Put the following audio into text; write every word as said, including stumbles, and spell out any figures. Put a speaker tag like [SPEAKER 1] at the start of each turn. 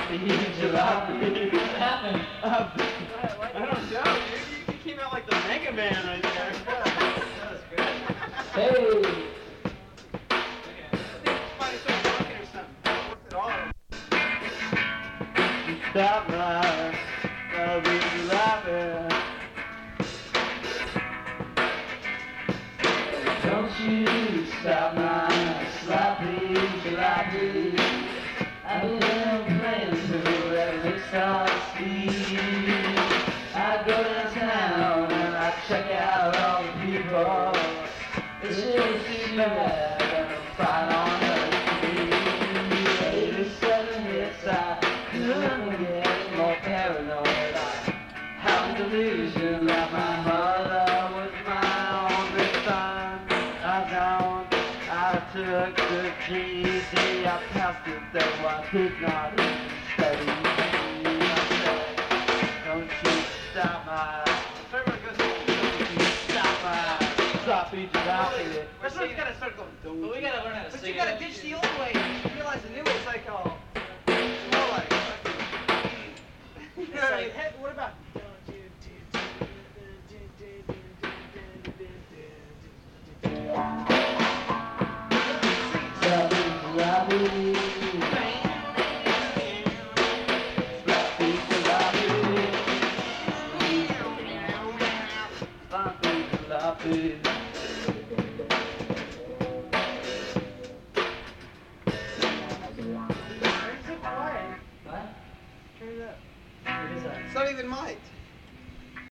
[SPEAKER 1] Jalopy, jalopy.
[SPEAKER 2] What happened?
[SPEAKER 1] Uh, I don't know, dude. You, you came out like the Mega Man right there.
[SPEAKER 3] That was great.
[SPEAKER 2] Hey!
[SPEAKER 1] Stop my loving jalopy.
[SPEAKER 2] Don't you stop my sloppy jalopy. I've been playing through every star speed. I go downtown and I check out all the people. It's just too bad that I'm fine on the street. eighty-seven hits, I couldn't get more paranoid. I have a delusion that my mother was my only son. I don't, I took the G E D, I passed it though I did not study. I said, don't you stop my, stop my sloppy jalopy.
[SPEAKER 3] That's what you gotta start going.
[SPEAKER 2] But we gotta learn how to
[SPEAKER 3] But
[SPEAKER 2] sing
[SPEAKER 3] you gotta
[SPEAKER 2] it.
[SPEAKER 3] ditch the old way. You realize the new way's like all. It's more like. It's like, hey, what about?
[SPEAKER 2] Sloppy jalopy. Sloppy jalopy. Sloppy jalopy.
[SPEAKER 3] Why are you so quiet?
[SPEAKER 2] What?
[SPEAKER 3] Turn it up.
[SPEAKER 2] What is that?
[SPEAKER 3] It's not even mic'd.